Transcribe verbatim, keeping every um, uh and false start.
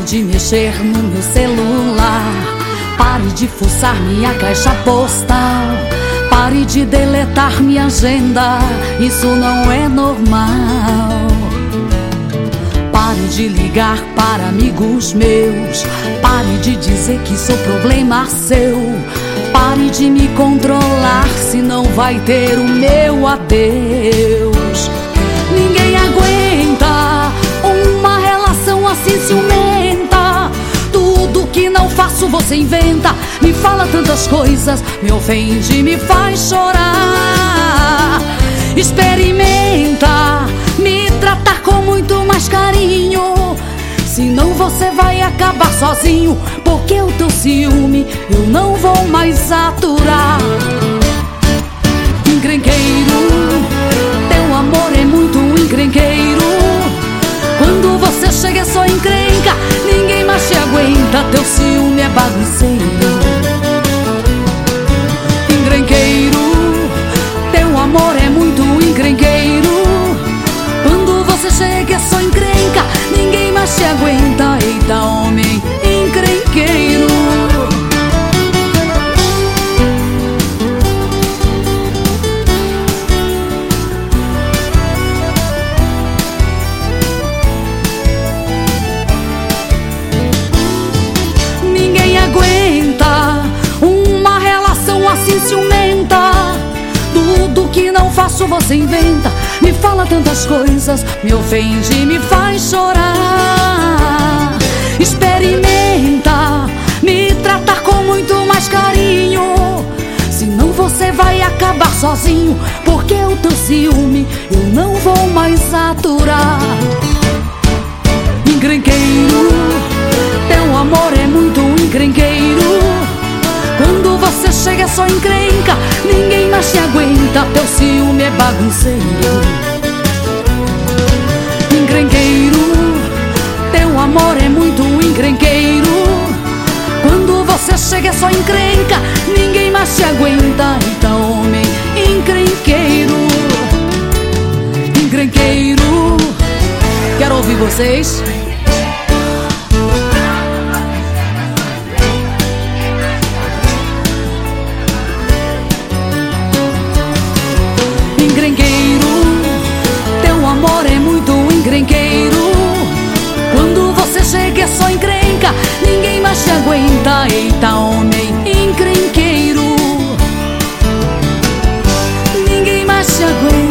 de mexer no meu celular. Pare de fuçar minha caixa postal. Pare de deletar minha agenda. Isso não é normal. Pare de ligar para amigos meus. Pare de dizer que sou problema seu. Pare de me controlar, senão vai ter o meu adeus. Ninguém aguenta uma relação assim ciumenta. Tudo que não faço você inventa. Me fala tantas coisas, me ofende, me faz chorar. Experimenta me tratar com muito mais carinho, senão você vai acabar sozinho. Porque o teu ciúme eu não vou mais aturar. Encrenqueiro, teu amor é muito encrenqueiro. Quando você chega é só encrenca, ninguém mais te aguenta. Teu ciúme é bagunceiro. Encrenqueiro, teu amor é muito encrenqueiro. Quando você chega é só encrenca, ninguém mais te aguenta. Eita, homem encrenqueiro. Ninguém aguenta uma relação assim ciumenta. Tudo que não faço você inventa. Me fala tantas coisas, me ofende, me faz chorar. Experimenta me tratar com muito mais carinho, senão você vai acabar sozinho. Porque o teu ciúme eu não vou mais aturar. Encrenqueiro, teu amor é muito encrenqueiro. Quando você chega é só encrenca, ninguém mais te aguenta. Teu ciúme é bagunceiro. Encrenqueiro, teu amor é muito encrenqueiro. Quando você chega é só encrenca, ninguém mais te aguenta. Então, homem encrenqueiro. Encrenqueiro. Quero ouvir vocês. Encrenqueiro, teu amor é muito encrenqueiro. Quando você chega é só encrenca, ninguém mais te aguenta. Eita, homem encrenqueiro. Ninguém mais te aguenta.